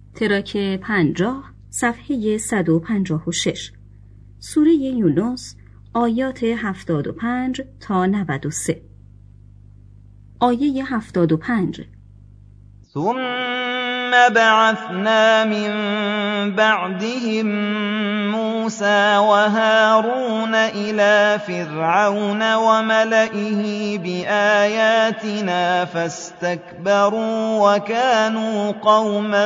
تراک 50 صفحه 156 سوره یونس آیات 75 تا 93. آیه 75 ثم بعثنا من بعدهم موسى وهارون إلى فرعون وملئه بآياتنا فاستكبروا وكانوا قوما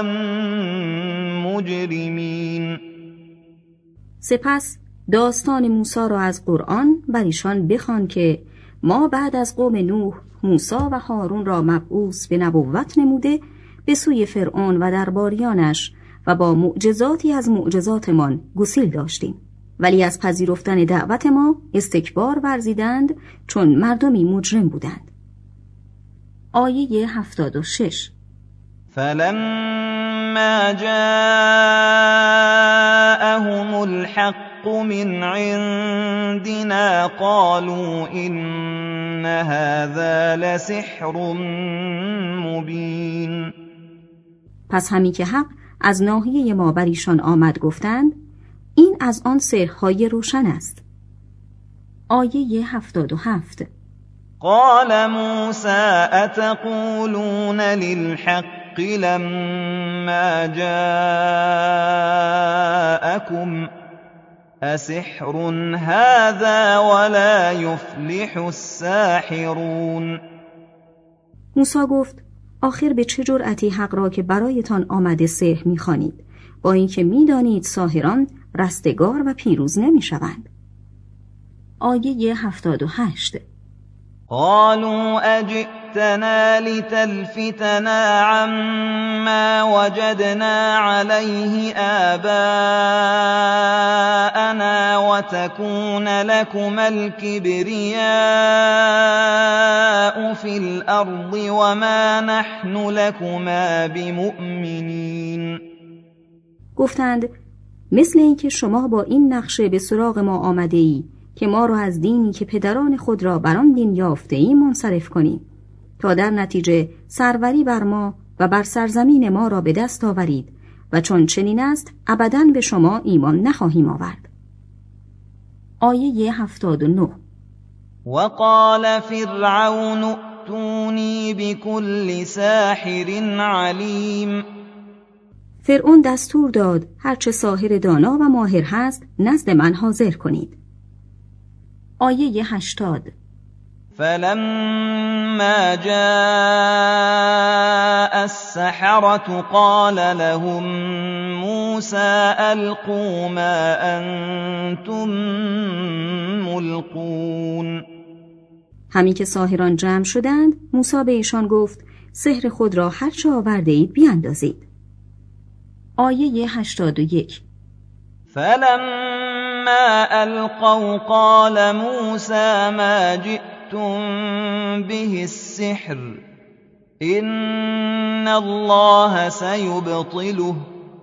مجرمین. سپس داستان موسی را از قرآن بر ایشان بخوان که ما بعد از قوم نوح موسی و هارون را مبعوث به نبوت نموده به سوی فرعون و درباریانش و با معجزاتی از معجزاتمان گسیل داشتیم، ولی از پذیرفتن دعوت ما استکبار ورزیدند چون مردمی مجرم بودند. آیه 76 فلما جاءهم الحق من عندنا قالوا إن هذا لسحر مبین. پس همی که حق از ناحیه ما بر ایشان آمد گفتند این از آن سحرهای روشن است. آیه 77 قال موسى أتقولون للحق لما جاءكم أسحر هذا ولا يفلح الساحرون. موسی گفت آخر به چه جرأتی حق را که برایتان آمده سحر می‌خوانید با اینکه می‌دانید ساحران رستگار و پیروز نمی‌شوند. آیه 78 قالوا أجئتنا لتلفتنا عما وجدنا عليه آباءنا وتكون لكما الكبرياء في الأرض وما نحن لكما بمؤمنين. گفتند مثل اینکه شما با این نقشه به سراغ ما آمده ای که ما را از دینی که پدران خود را بر آن دین یافته ایم منصرف کنیم تا در نتیجه سروری بر ما و بر سرزمین ما را به دست آورید و چون چنین است ابداً به شما ایمان نخواهیم آورد. آیه 79 وقال فرعون ائتونی بكل ساحر علیم. فرعون دستور داد هرچه ساحر دانا و ماهر هست نزد من حاضر کنید. آیه 80 فلما جاء السحرة قال لهم موسى ألقوا ما أنتم ملقون. همین که ساحران جمع شدند موسی به ایشان گفت سحر خود را هرچه آورده اید بیاندازید. آیه 81 فلما ألقوا قال موسى ما جئتم به السحر إن الله سيبطله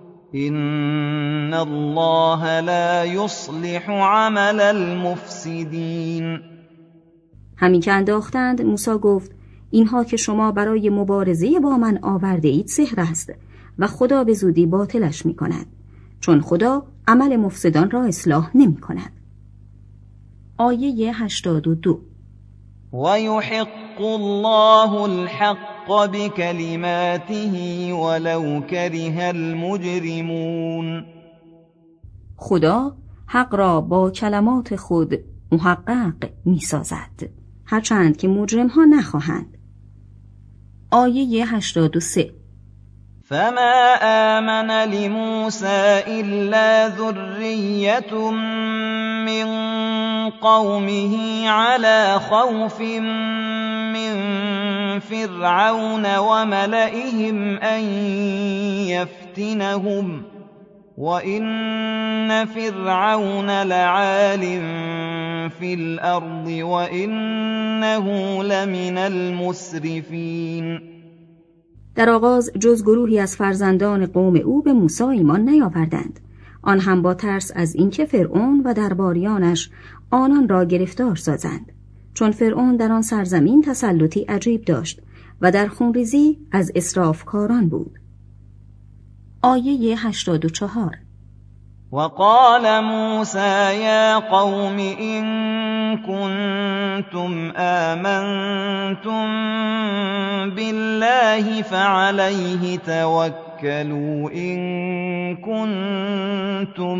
إن الله لا يصلح عمل المفسدين. همین که انداختند موسی گفت اینها که شما برای مبارزه با من آورده اید سحر است و خدا به زودی باطلش می کند چون خدا عمل مفسدان را اصلاح نمی کند. آیه 82 وَيُحِقُّ اللَّهُ الْحَقَّ بِكَلِمَاتِهِ وَلَوْ كَرِهَ الْمُجْرِمُونَ. خدا حق را با کلمات خود محقق می سازد هرچند که مجرم ها نخواهند. آیه 83 فما آمن لموسى إلا ذرية من قومه على خوف من فرعون وملئهم أن يفتنهم وإن فرعون لعال في الأرض وإنه لمن المسرفين. در آغاز جز گروهی از فرزندان قوم او به موسی ایمان نیاوردند، آن هم با ترس از اینکه فرعون و درباریانش آنان را گرفتار سازند، چون فرعون در آن سرزمین تسلطی عجیب داشت و در خونریزی از اسرافکاران بود. آیه 84. وقال موسى يا قوم إن كنتم آمنتم بالله فعليه توكلوا إن كنتم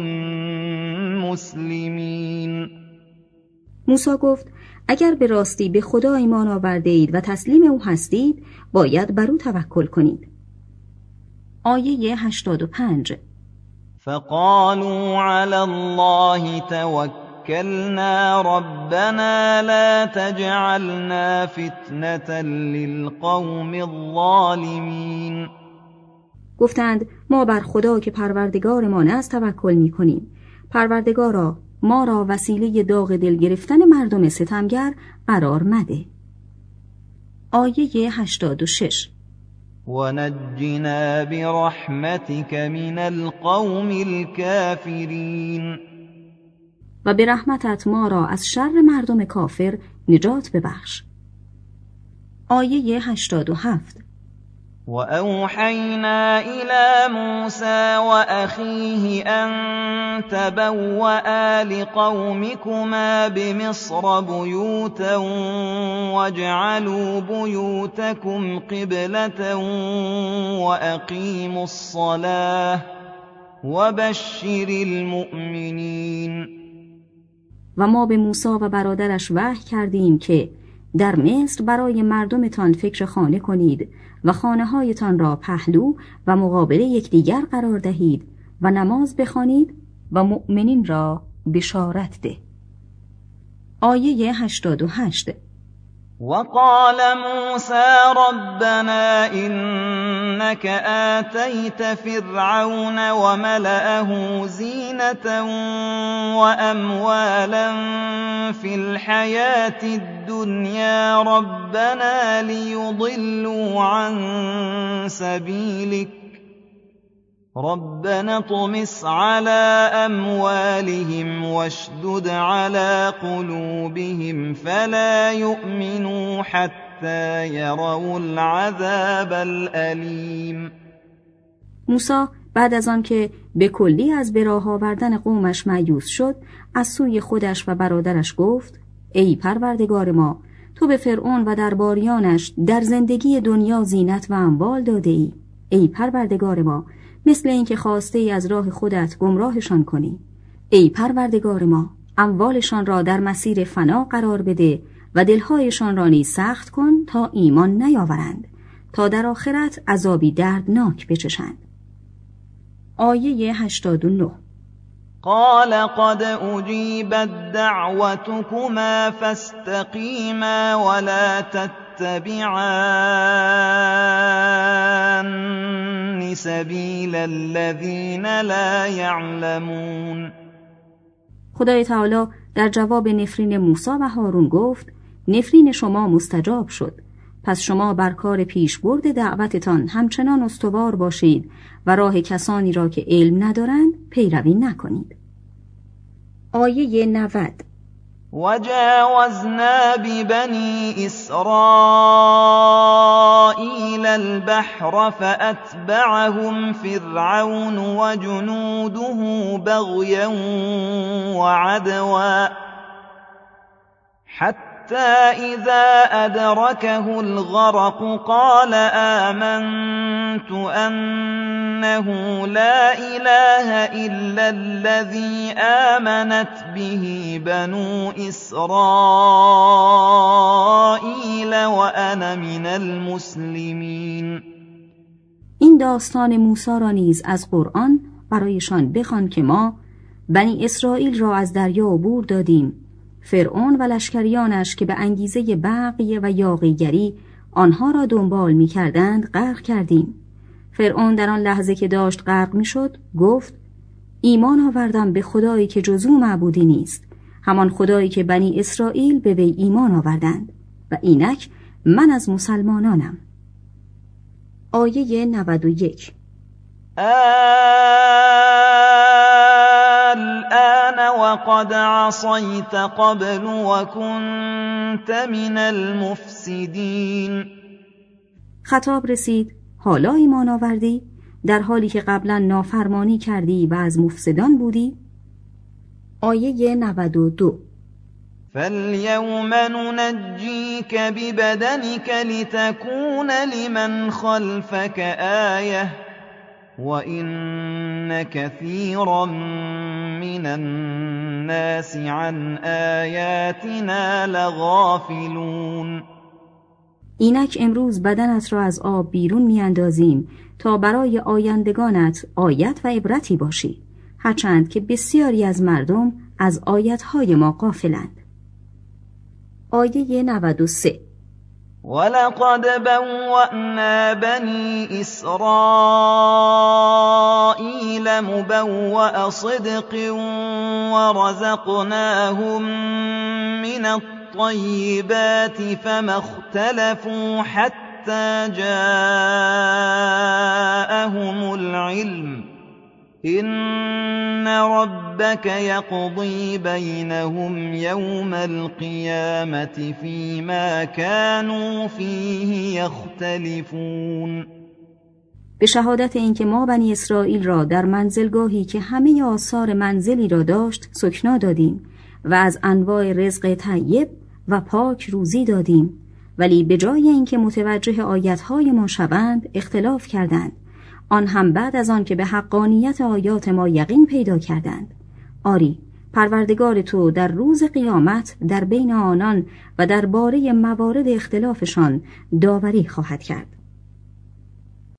مسلمین. موسی گفت اگر به راستی به خدا ایمان آورده اید و تسلیم او هستید باید بر او توکل کنید. آیه 85. فقالوا على الله توكلنا ربنا لا تجعلنا فتنة للقوم الظالمین. گفتند ما بر خدا که پروردگارمان است توکل می کنیم. پروردگارا ما را وسیله داغ دل گرفتن مردم ستمگر قرار مده. آیه 86. ونجنا برحمتك من القوم الكافرین. و به رحمتت ما را از شر مردم کافر نجات ببخش. آیه 87. وأوحينا إلى موسى وأخيه أن تبوأ لقومكما بمصر بيوتا واجعلوا بيوتكم قبلة وأقيموا الصلاة وبشر المؤمنین. و ما به موسی و برادرش وحی کردیم که در مصر برای مردمتان فکر خانه کنید و خانه‌هایتان را پهلو و مقابل یکدیگر قرار دهید و نماز بخوانید و مؤمنین را بشارت ده. آیه 88. وقال موسى ربنا إنك آتيت فرعون وملأه زينة وأموالا في الحياة الدنيا ربنا ليضلوا عن سبيلك ربنا اطمس على أموالهم واشدد على قلوبهم فلا يؤمنوا حتى يروا العذاب الأليم. موسی بعد از آن که به کلی از به راه آوردن قومش مایوس شد از سوی خودش و برادرش گفت ای پروردگار ما تو به فرعون و درباریانش در زندگی دنیا زینت و اموال داده ای. ای پروردگار ما مثل اینکه خواسته ای از راه خودت گمراهشان کنی. ای پروردگار ما اموالشان را در مسیر فنا قرار بده و دلهایشان را نیز سخت کن تا ایمان نیاورند تا در آخرت عذابی دردناک بچشند. آیه 89. قال قد أجيبت دعوتكما فاستقيما ولا تتبعان سبيل الذين لا يعلمون. خدای تعالی در جواب نفرین موسی و هارون گفت نفرین شما مستجاب شد، پس شما بر کار پیشبرد دعوتتان همچنان استوار باشید و راه کسانی را که علم ندارند پیروی نکنید. آیه 90. وجاوزنا ببني إسرائيل البحر فأتبعهم فرعون وجنوده بغيا وعدوا حتى إذا أدركه الغرق قال آمنت أنه لا إله إلا الذي آمنت به بنو إسرائيل وأنا من المسلمين. این داستان موسی را نیز از قرآن برایشان بخوان که ما بنی اسرائیل را از دریا عبور دادیم، فرعون و لشکریانش که به انگیزه بغی و یاغیگری آنها را دنبال می کردند غرق کردیم. فرعون در آن لحظه که داشت غرق می شد گفت ایمان آوردم به خدایی که جز او معبودی نیست، همان خدایی که بنی اسرائیل به وی ایمان آوردند و اینک من از مسلمانانم. آیه 91. الآن وقد عصيت قبل وكنت من المفسدين. خطاب رسید حالا ایمان آوردی در حالی که قبلا نافرمانی کردی و از مفسدان بودی؟ آیه 92. فَالْيَوْمَ نُنَجِّيكَ بِبَدَنِكَ لِتَكُونَ لِمَنْ خَلْفَكَ آيَةً وَإِنَّ كَثِيرًا مِنَ النَّاسِ عَنْ آيَاتِنَا لَغَافِلُونَ. اینک امروز بدنت را از آب بیرون میاندازیم تا برای آیندگانت آیت و عبرتی باشی، هرچند که بسیاری از مردم از آیتهای ما غافلند. آیه 93. وَلَقَدْ بَوَّأْنَا بَنِي إِسْرَائِيلَ مُبَوَّأَ صِدْقٍ وَرَزَقْنَاهُم مِّنَ الطَّيِّبَاتِ فَمَا اخْتَلَفُوا حَتَّىٰ جَاءَهُمُ الْعِلْمُ إِنَّ رَبَّكَ يَقْضِي بَيْنَهُمْ يَوْمَ الْقِيَامَةِ فِيمَا كَانُوا فِيهِ يَخْتَلِفُونَ. به شهادت اینکه ما بنی اسرائیل را در منزلگاهی که همه آثار منزلی را داشت سکنا دادیم و از انواع رزق طیب و پاک روزی دادیم، ولی به جای اینکه متوجه آیتهای ما شوند اختلاف کردند، آن هم بعد از آن که به حقانیت آیات ما یقین پیدا کردند. آری، پروردگار تو در روز قیامت در بین آنان و درباره موارد اختلافشان داوری خواهد کرد.